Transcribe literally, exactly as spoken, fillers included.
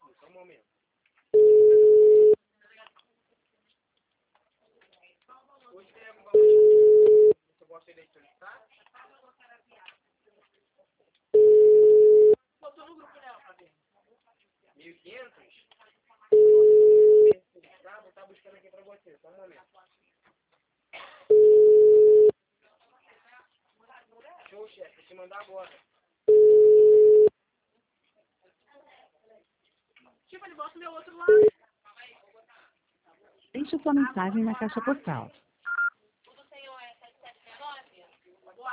Só um momento. Hoje tem algum valor que você gostaria de solicitar? Botou no grupo dela pra ver. mil e quinhentos? Tá, vou estar buscando aqui pra você. Só um momento. Show, chefe. Vou te mandar agora. Tipo, ele bota o meu outro lado. Deixe sua mensagem na caixa postal.